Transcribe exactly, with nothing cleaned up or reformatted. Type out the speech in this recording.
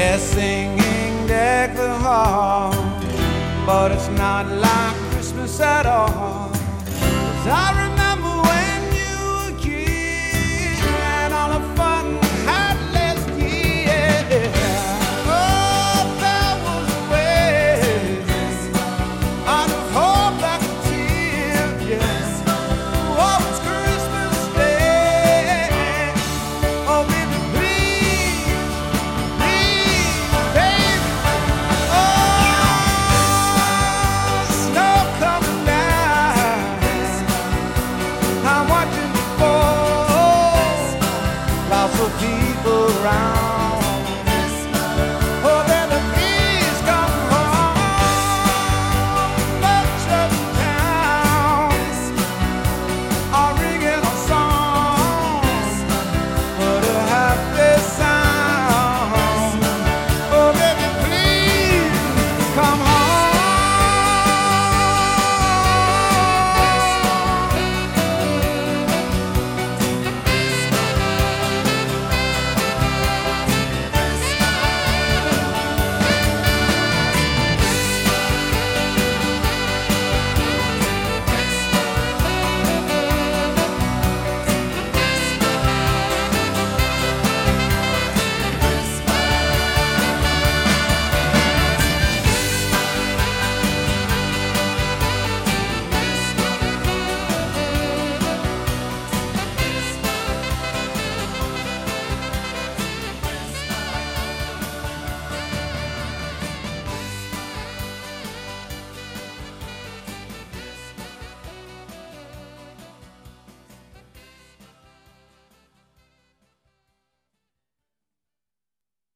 They're singing Deck the Hall, but it's not like Christmas at all. 'Cause I remember when you were a kid and all the fun we had last year. Oh, there was a way out of hope like a tear, yeah. Oh, it's Christmas Day. Oh, baby, please, please, baby. Oh, snow coming down. I'm watching you fall. Lots of people around.